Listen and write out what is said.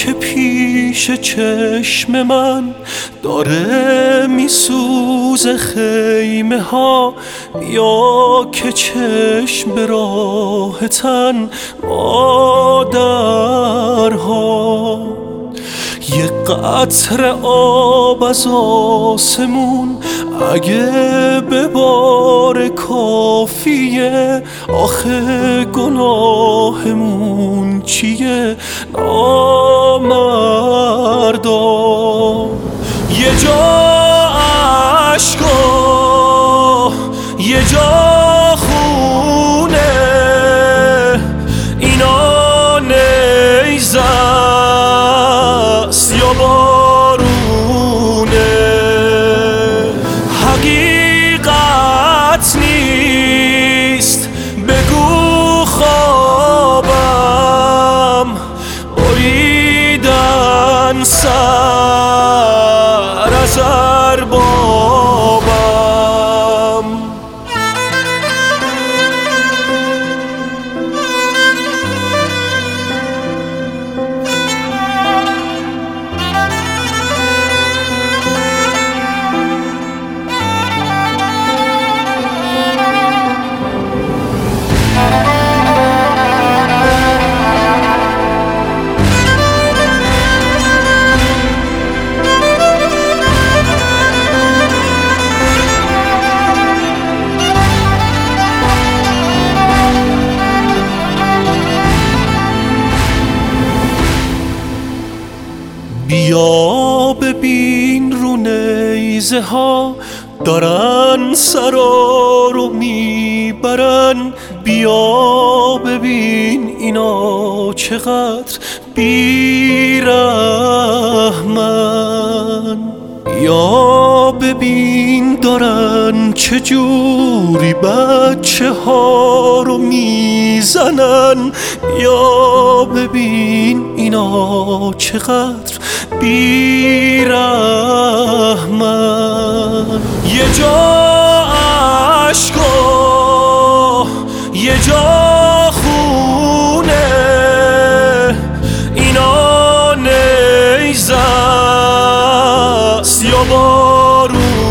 که پیش چشم من داره میسوزه خیمه ها، یا که چشم به راه تن مادرها. یه قطره آب از آسمون اگه بباره کافیه، آخه گناهمون چیه نامردا. یه جا عشقا یه جا خونه، اینا نیزه است یا بارونه. حقیقت نیست بگو خوابم، بریدن سر از اربابم. بیا ببین رو نیزه ها دارن سرا رو میبرن، بیا ببین اینا چقدر بیرحمن. یا ببین دارن چجوری بچه ها رو میزنن، یا ببین اینا چقدر بیرحمن. یه جا عشقا یه جا خونه، اینا نیزه است یا بارونه.